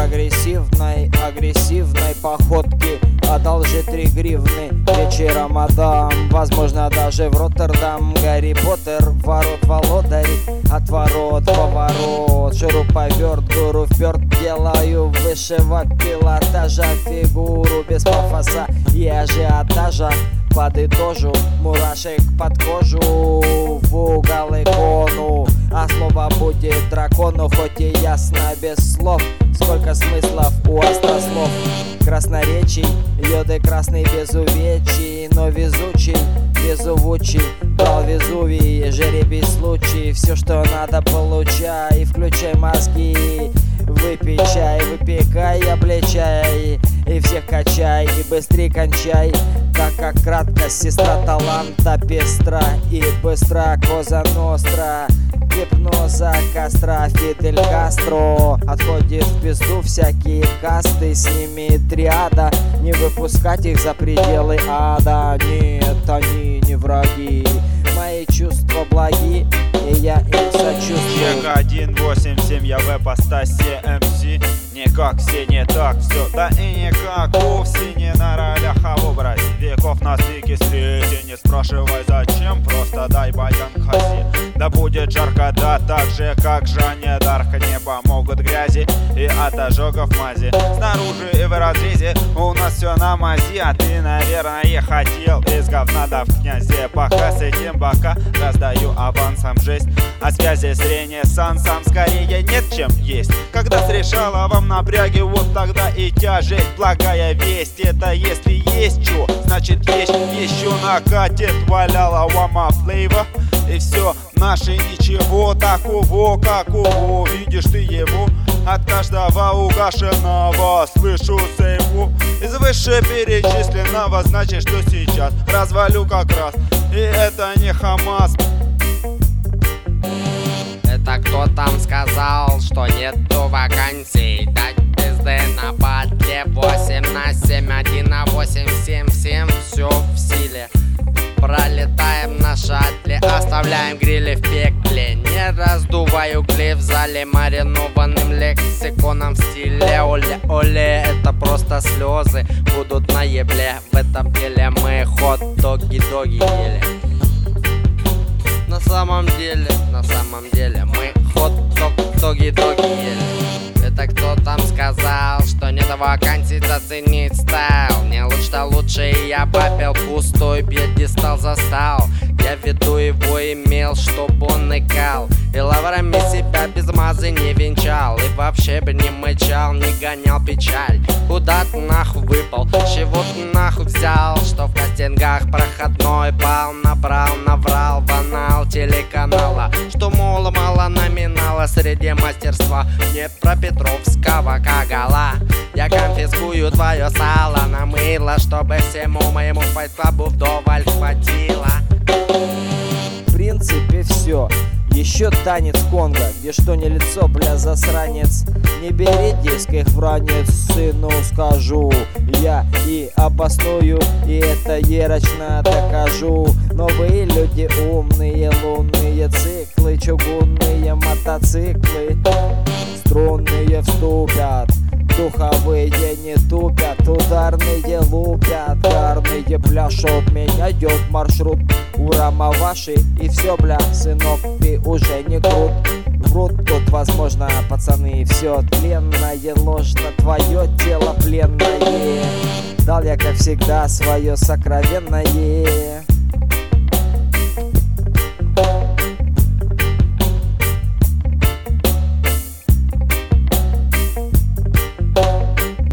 агрессивной походки. Одолжи 3 гривны, вечером отдам. Возможно, даже в Роттердам. Гарри Поттер, ворот володарь, отворот, поворот, шуруповерт, гуру вперт. Делаю высшего пилотажа фигуру без пафоса и ажиотажа. Подытожу, мурашек под кожу, в угол икону. А слово будет дракону, хоть и ясно без слов. Сколько смыслов у острослов. Красноречий, йоды красный без увечий, но везучий, везувучий. Брал Везувий, жеребий случай. Все, что надо, получай, включай мозги. Выпей чай, выпекай, облечай, и всех качай, и быстрей кончай. Так как краткость, сестра таланта пестра, и быстра Коза Ностра. Гипноза костра, Фидель Кастро. Отходит в пизду всякие касты, с ними триада. Не выпускать их за пределы ада. Нет, они не враги, мои чувства благи, и я им сочувствую. Чек 187, я в ипостаси МС. Не как все, не так все, да и не как вовсе. Не на ролях, а в образе веков на стыке среди. Не спрашивай зачем, просто дай баян хази. Да будет жарко, да так же, как Жанне Дарк. Не помогут грязи и от ожогов мази. Снаружи и в разрезе у нас все на мази. А ты, наверное, хотел из говна да в князе. Пока с этим бока раздаю авансом жесть. А связи с ренессансом скорее нет, чем есть. Когда срешала вам напряги, вот тогда и тяжесть. Благая весть, это если есть чё, значит есть еще накатит. Валяла Wama Flavor. И все наше ничего такого, какого видишь ты его. От каждого угашенного слышу сейву. Из вышеперечисленного значит, что сейчас развалю как раз. И это не Хамас. Это кто там сказал, что нету вакансий? Дать пизды на батле 8 на 7, 1 на 8, 7, 7, все в силе. Пролетаем на шаттле, оставляем грили в пекле. Не раздуваю угли в зале маринованным лексиконом в стиле оле-оле. Это просто слезы будут на ебле. В этом деле мы хот-доги-доги ели. На самом деле мы хот-доги-доги ели. Это кто там сказал, что нет вакансий, заценить стайл. Не лучше, я попел пустой пьедестал застал. Я виду его имел, чтоб он икал. И лаврами себя без мазы не венчал. И вообще бы не мычал, не гонял печаль. Куда ты нахуй выпал, чего ты нахуй взял? Что в кастингах проходной бал набрал, наврал в анал телеканала. Что мол мало номинала среди мастерства. Нет про Петровского кагала. Я конфискую твое сало на мыло, чтобы всему моему файт-клабу вдоволь хватило. В принципе все. Еще танец Конго, где что не лицо, бля, засранец. Не бери диск, их вранец, сыну скажу я и обосную, и это ярочно докажу. Новые люди умные, лунные циклы, чугунные мотоциклы. Струнные вступят, духовые не тупят, ударные лупят, гарные пляшут, меняют маршрут. Ура, маваши, и все, бля, сынок, ты уже не крут. Врут тут, возможно, пацаны, все тленное, ложно, твое тело пленное. Дал я, как всегда, свое сокровенное.